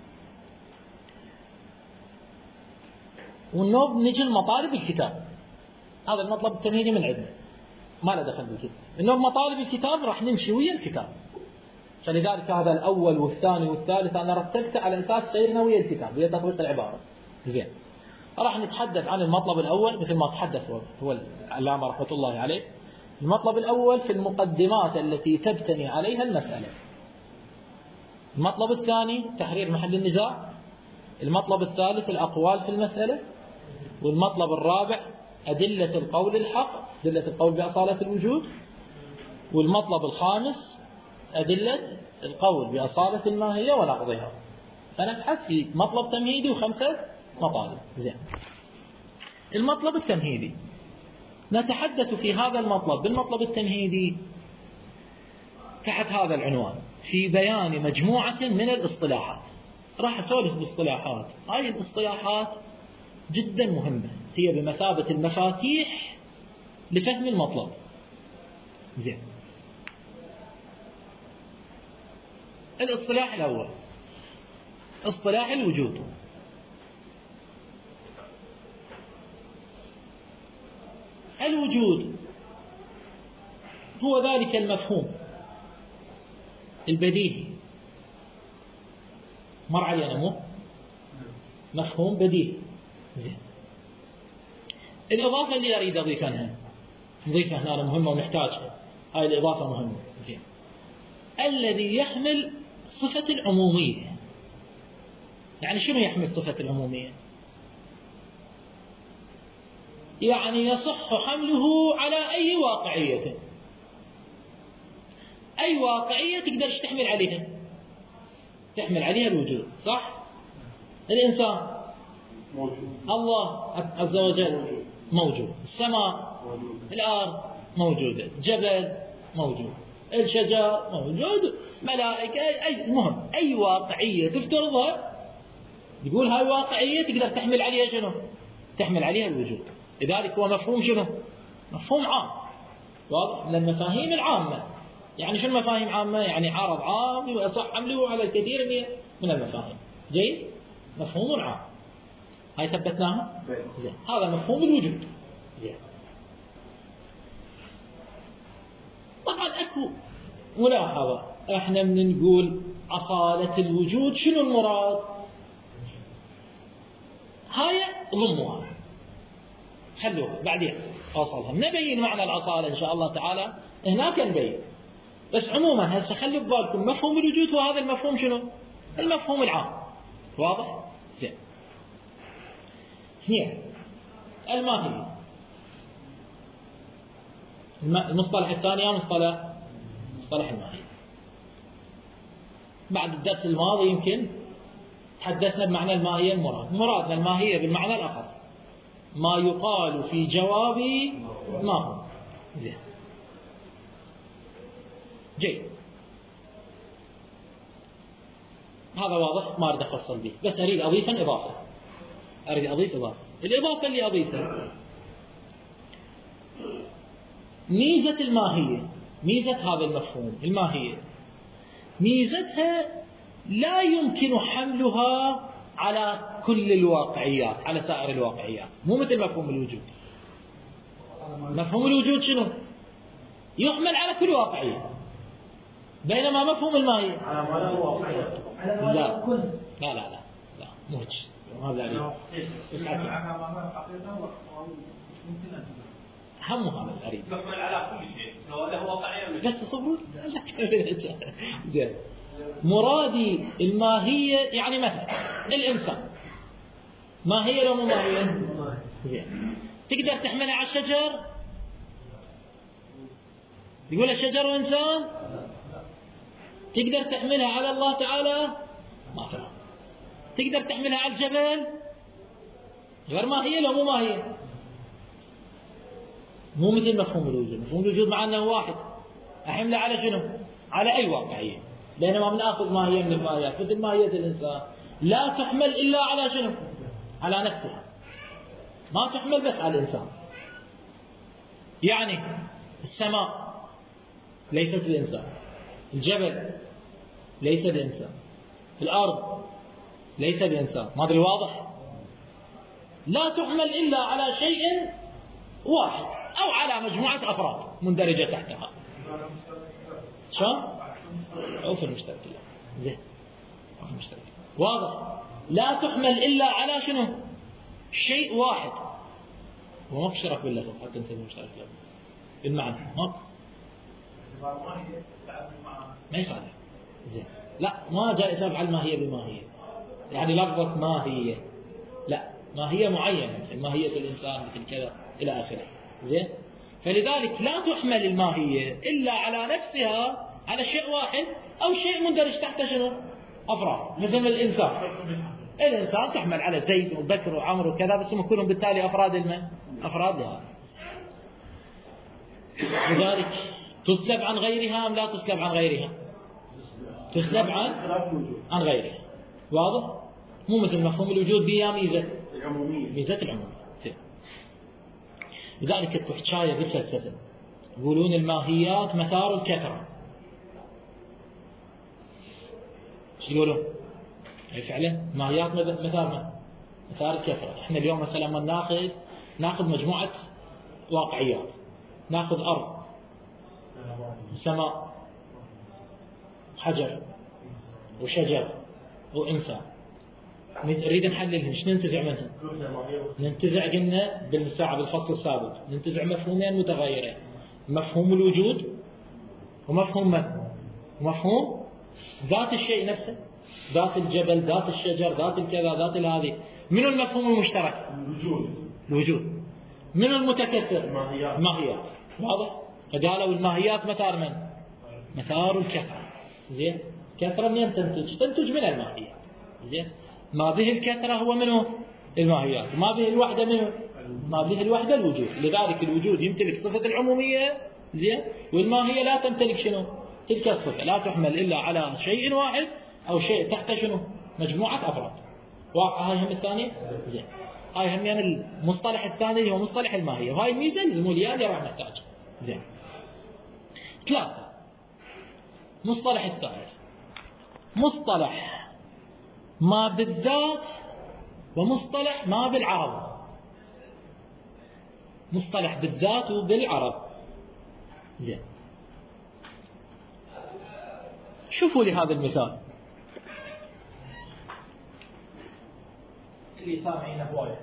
والنوب نجي لمطالب الكتاب. هذا المطلب التمهيدي من عندنا ما له دخل بالكتاب، النوب مطالب الكتاب راح نمشي ويا الكتاب. فلذلك هذا الأول والثاني والثالث أنا رتبته على أساس سيرنا ويا الكتاب ويا تطبيق العبارة. زين، راح نتحدث عن المطلب الأول مثل ما تحدث هو العلامة رحمة الله عليه. المطلب الأول في المقدمات التي تبتني عليها المسألة. المطلب الثاني تحرير محل النزاع. المطلب الثالث الأقوال في المسألة. والمطلب الرابع أدلة القول الحق، أدلة القول بأصالة الوجود. والمطلب الخامس أدلة القول بأصالة الماهية ونقضها. فنبحث في مطلب تمهيدي وخمسة مطالب. زين، المطلب التمهيدي نتحدث في هذا المطلب بالمطلب التمهيدي تحت هذا العنوان في بيان مجموعة من الاصطلاحات. راح أسولف باصطلاحات، هاي الاصطلاحات جدا مهمة، هي بمثابة المفاتيح لفهم المطلب. زين. الاصطلاح الأول اصطلاح الوجود. الوجود هو ذلك المفهوم البديهي، مر علينا مو مفهوم بديهي. زين. الإضافة اللي أريد أضيفها هنا نضيفها هنا مهمة ونحتاجها، هاي الإضافة مهمة. زين. الذي يحمل صفة العمومية. يعني شنو يحمل صفة العمومية؟ يعني يصح حمله على أي واقعية، أي واقعية تقدرش تحمل عليها، تحمل عليها الوجود. صح؟ الإنسان موجود، الله عز وجل موجود، السماء موجود، الأرض موجودة، الجبل موجود، الشجر موجود، ملائكة، أي المهم أي واقعية تفترضها يقول هاي واقعية تقدر تحمل عليها شنو؟ تحمل عليها الوجود. لذلك هو مفهوم شنو؟ مفهوم عام، واضح؟ من المفاهيم العامة. يعني شنو مفاهيم عامة؟ يعني عرض عام ويصح حمله على الكثير من المفاهيم. جيد؟ مفهوم عام. هاي ثبتناها؟ زين. هذا مفهوم الوجود. زين. طبعا اكو ملاحظة، احنا من نقول أصالة الوجود شنو المراد؟ هاي ضموها، خلوها بعدين أوصلها، نبين معنى الأصالة إن شاء الله تعالى هناك نبين. بس عموما هسه خلوا ببالكم مفهوم الوجود هو هذا المفهوم شنو؟ المفهوم العام. واضح؟ زين. اثنين، الماهية. المصطلح الثاني مصطلح مصطلح الماهية. بعد الدرس الماضي يمكن تحدثنا بمعنى الماهية المراد. مرادنا الماهية بالمعنى الأخص ما يقال في جواب ما هو. زين. جيد. هذا واضح، ما أريد أفصل به، بس أريد أضيفا إضافة. أريد أضيف إضافة. الإضافة اللي أضيفها ميزة الماهية، ميزة هذا المفهوم الماهية، ميزتها لا يمكن حملها على كل الواقعيات، على سائر الواقعيات، مو مثل مفهوم الوجود. مفهوم الوجود شنو؟ يحمل على كل واقعية، بينما مفهوم الماهية على ما لا واقعية. لا لا لا لا لا مو هيك. هذا لا هم هذا الأريد يحمل على كل شيء سواء له واقعية. بس صبر. زين. مرادي الماهية يعني مثلا الإنسان ماهية لو مو ماهية؟ زين. تقدر تحملها على الشجر؟ يقول الشجر وإنسان؟ تقدر تحملها على الله تعالى؟ ما في. تقدر تحملها على الجبل؟ غير ماهية لو مو ماهية؟ مو مثل مفهوم الوجود. مفهوم الوجود مع أنه واحد، أحمله على شنو؟ على أي واقعية. بينما بنأخذ ماهية من الماهيات مثل ماهية الإنسان لا تحمل إلا على شنو؟ على نفسها، ما تحمل بس على الإنسان. يعني السماء ليست الإنسان، الجبل ليس الإنسان، الأرض ليس الإنسان. ما أدري واضح؟ لا تحمل إلا على شيء واحد أو على مجموعة أفراد مندرجة تحتها. شو؟ أو في المشترك. زين. أو في المشترك. واضح؟ لا تحمل إلا على شنو؟ شيء واحد. وما في شرف باللفظ حتى نسميه المشترك بالمعنى. ما ما يخالف. زين. لا ما جائز أفعل ما هي بما هي. يعني لفظة ما هي. لا ما هي معينة مثل ماهية الإنسان مثل كذا إلى آخره. زين. فلذلك لا تحمل الماهية إلا على نفسها على شيء واحد أو شيء مندرج تحت شنو؟ أفراد. مثل الإنسان. الإنسان تحمل على زيد وبكر وعمر وكذا، بس هم كلهم بالتالي أفراد المن أفراد لها. لذلك تسلب عن غيرها أم لا تسلب عن غيرها؟ تسلب عن عن غيرها. واضح؟ مو مثل مفهوم الوجود بها ميزة العمومية. ميزة العمومية. لذلك اكو حكاية بالفلسفة يقولون الماهيات مثار الكثرة. شو يقولون؟ أي فعلا ماهيات مثار مثار الكثرة. احنا اليوم مثلا ما ناخذ ناخذ مجموعة واقعيات، ناخذ أرض، سماء، حجر، وشجر، وإنسان، نريد نحللهم. ايش ننتزع منهم؟ ننتزع قلنا بالساعة بالفصل السابق ننتزع مفهومين متغيرين، مفهوم الوجود ومفهوم من؟ ومفهوم ذات الشيء نفسه، ذات الجبل، ذات الشجر، ذات الكذا، ذات الهذه. منو المفهوم المشترك؟ الوجود. الوجود. منو المتكثر؟ الماهيات. الماهيات. واضح؟ فقالوا الماهيات مثار من؟ مثار الكثرة. زين؟ كثرة منين تنتج؟ تنتج من الماهيات. زين؟ ما به الكثرة هو منه الماهيات، ما به الوحدة منه، ما به الوحدة الوجود. لذلك الوجود يمتلك صفة العمومية، زين، والماهية لا تمتلك شنو؟ تلك الصفة، لا تحمل إلا على شيء واحد أو شيء تحت شنو؟ مجموعة أفراد. واقع هاي هم الثانية؟ زين. هاي هم يعني المصطلح الثاني اللي هو مصطلح الماهية، وهاي الميزة الزمولية اللي راح نحتاجها. زين. ثلاثة. مصطلح الثالث مصطلح ما بالذات ومصطلح ما بالعرض. مصطلح بالذات وبالعرض. زين. شوفوا لي هذا المثال اللي سامعينه هواي.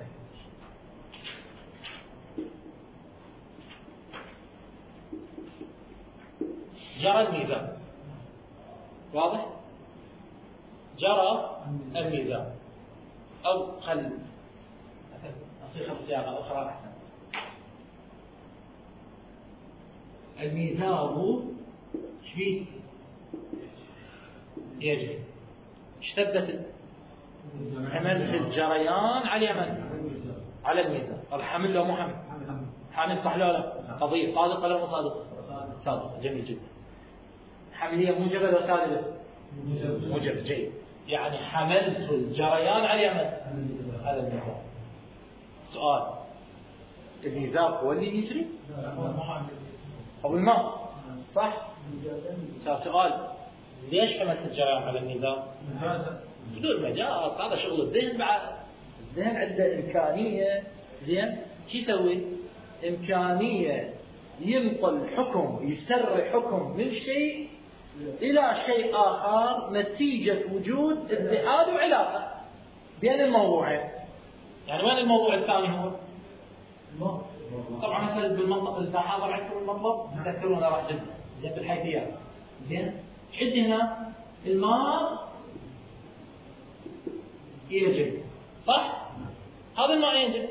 جرى الميزان، واضح؟ جرى الميزان، أو خل أصيغ الصياغة أخرى أحسن. الميزان شبيه يجري. اشتدت عملت الجريان على اليمن على الميزان. هذا حمل لو مو حمل؟ حامل صح لا لا؟ قضية صادقة ولا مو صادقة؟ صادقة. جميل جدا. حملية موجبة ولا سالبة؟ موجبة. جيد. يعني حملت الجريان على اليمن على الميزان. سؤال: الميزان هو اللي يجري أو الماء؟ صح؟ سؤال: ليش حملت الجريان على الميزان؟ بدون مجاز. هذا شغل الذهن. بعد الذهن عنده إمكانية. زين. شو يسوي؟ إمكانية ينقل حكم، يسرع حكم من شيء إلى شيء آخر نتيجة وجود اتحاد وعلاقة بين الموضوعين. يعني وين الموضوع الثاني هو؟ طبعا مثلا بالمنطق الفحاضر عندكم المنطق تذكرون راح جدا زين بالحيثيات. زين. عندنا الماء يجري، صح؟ هذا الماء يجري.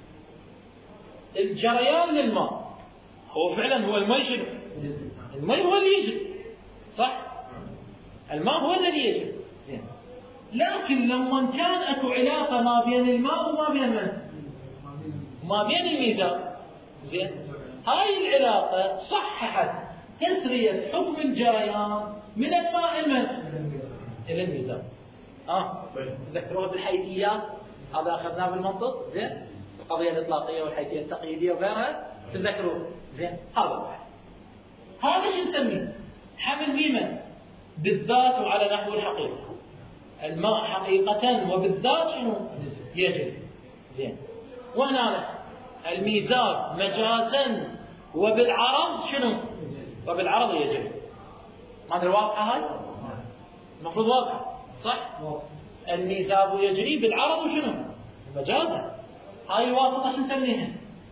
الجريان للماء هو فعلا هو الماء يجري. الماء هو اللي يجري، صح؟ الماء هو الذي يجري. زين. لكن لما كان اكو علاقه ما بين الماء وما بين من؟ ما بين الميزان. زين. هاي العلاقه صححت تسريه حكم الجريان من الماء من؟ الى الميزان. اه تذكروها بالحيثيات، هذا اخذناه بالمنطق. زين. القضيه الاطلاقيه والحيثيه التقييديه وغيرها تذكروه. زين. هذا واحد. هذا شو نسميه؟ حمل ميمن بالذات وعلى نحو الحقيقه. الماء حقيقه وبالذات شنو؟ يجري. زين. وهنا الميزان مجازا وبالعرض شنو؟ وبالعرض يجري. ما ادري واضحه هاي؟ المفروض واضحه، صح؟ الميزان يجري بالعرض وشنو؟ مجازا. هاي الواسطه شو نسميها؟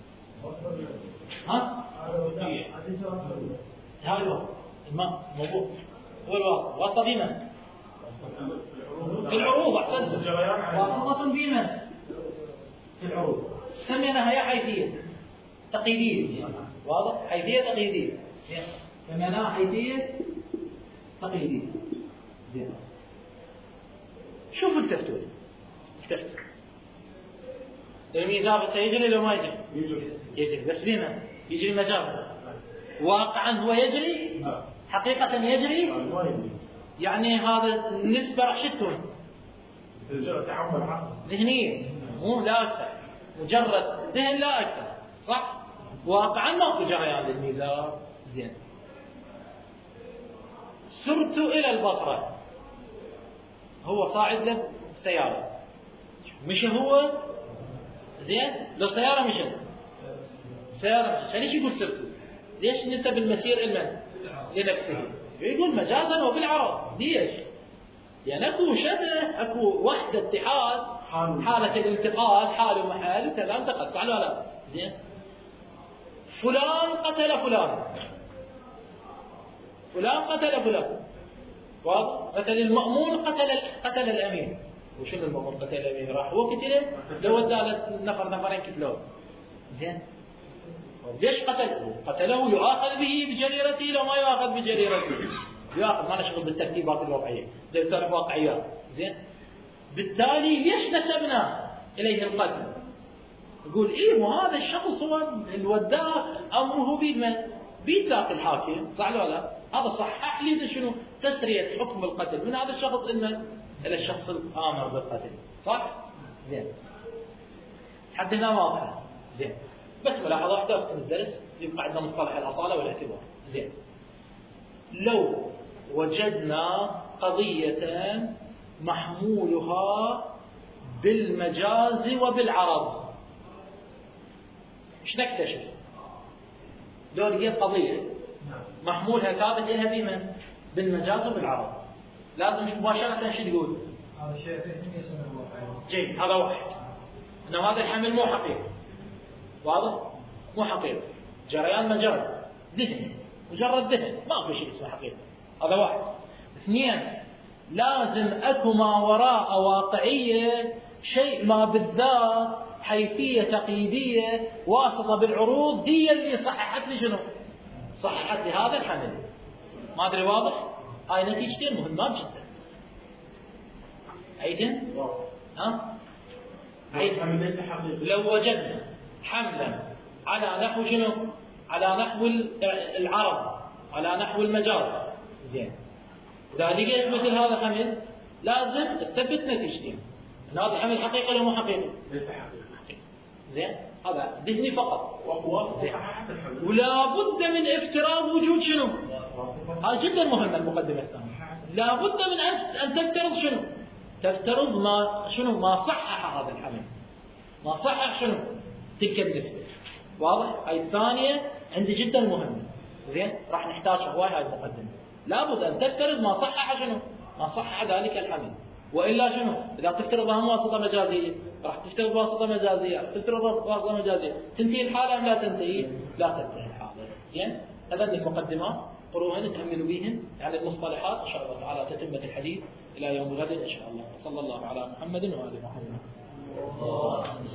ها؟ هاي الواسطه. الماء موضوع هو الواسطه. واسطه بمن؟ بالعروض. احسنت. واسطه بمن؟ في العروض. سميناها هي حيثيه تقييديه. واضح؟ حيثيه تقييديه. سميناها حيثيه تقييديه. زين. شوفوا التفتوا لي. التفتوا. الميزان سيجري لو ما يجري؟ يجري. يجري بس بمن؟ يجري مجازا. واقعا هو يجري؟ حقيقة يجري؟ يعني هذا النسبة راح شتون؟ ذهنية، مو لا أكثر. مجرد ذهن لا أكثر، صح؟ واقعا ماكو جريان للميزاب. زين، سرت إلى البصرة، هو صاعد له سيارة، مش هو؟ زين، لو سيارة مشت، سيارة مشت، ليش يقول سرت؟ ليش نسب المسير إلمن؟ لنفسه. يقول مجازا وبالعرض. ليش؟ يعني اكو شبه، اكو وحدة اتحاد، حالة الانتقال، حال ومحل وكذا، انتقل، صح ولا لا؟ زين، فلان قتل فلان، فلان قتل فلان، واضح؟ مثلا المأمون قتل قتل الأمين، وشنو المأمون قتل الأمين؟ راح هو قتله، لو ادى نفر نفرين قتلوه. زين، ليش قتله؟ قتله يؤاخذ به بجريرته، لو ما يؤاخذ بجريرته يؤاخذ، ما نشغل بالترتيبات الوضعية، زي تعرف واقعيات. زين، بالتالي ليش نسبنا إليه القتل؟ يقول إيه، وهذا الشخص هو الوداع أمره بيد من؟ بيتلاقي الحاكم، صح ولا لا؟ هذا صحح لي شنو؟ تسرية حكم القتل من هذا الشخص إلى إلى الشخص الآمر بالقتل، صح؟ زين، حتى هنا واضحة. زين، بس ملاحظة واحدة وقت الدرس يبقى عندنا مصطلح الأصالة والاعتبار. زين، لو وجدنا قضية محمولها بالمجاز وبالعرض، ايش نكتشف؟ لو لقيت قضية محمولها ثابت لها بمن؟ بالمجاز وبالعرض، لازم مباشرة شو تقول؟ هذا الشيء ذهني يسمى الواقع. جيد، هذا واحد، انه هذا الحمل مو حقيقي، واضح؟ مو حقيقي، جريان مجرد ذهني، مجرد ذهن، ما في شيء اسمه حقيقي، هذا واحد. اثنين، لازم اكو ما وراء واقعية، شيء ما بالذات، حيثية تقييدية واسطة بالعروض، هي اللي صححت لي شنو؟ صححت لي هذا الحمل. ما ادري واضح؟ هاي نتيجتين مهمات جدا. ايضا ها؟ الحمل ليس حقيقي. لو وجدنا حملا على نحو شنو؟ على نحو العرض، على نحو المجاز. زين، إذا لقيت مثل هذا الحمل لازم تثبت نتيجتين، ان هذا الحمل حقيقي ولا مو حقيقي؟ ليس حقيقي. زين، هذا ذهني فقط. وقواسط صححت الحمل. ولا بد من افتراض وجود شنو؟ هذا جدا مهم. المقدمة الثانية لا بد من ان تفترض شنو؟ تفترض ما شنو؟ ما صحح هذا الحمل، ما صحح شنو؟ تلك النسبة. واضح؟ هاي الثانية عندي جدا مهمة. زين، راح نحتاج هواي هاي المقدمة. لابد ان تفترض ما صحح شنو؟ ما صحح ذلك الحمل، والا شنو؟ اذا تفترضها مو واسطة مجازية، راح تفترض واسطة مجازية، راح تفترض واسطة مجازية، تنتهي الحالة ام لا تنتهي؟ لا تنتهي الحالة. زين، هذين المقدمات قروهن تأملوا بهن يعني المصطلحات، ان شاء الله تعالى تتمة الحديث الى يوم غد ان شاء الله. صلى الله على محمد وآل محمد.